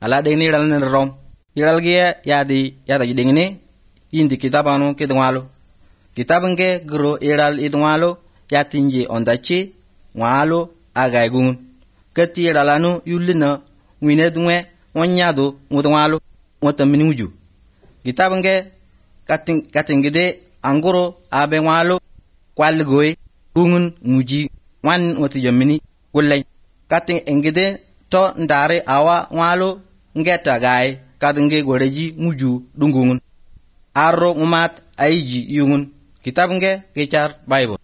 ala de ni dal ne rom iral ge ya da ding ni indi kitabanu kidwalo kitabange gro iral idwalo ya tinji ondachi walo agay gun kati iralanu yulina wine dwe wonyado ngudwalo wotamini wuju kitabange katingide anguro abe walo kwalgoy ungun muji wan wati jamini gullay kating engide to ndare awa walo ngeta gay kadinge goreji muju dungungun arro umat ayiji yungun kitabnge kechar bible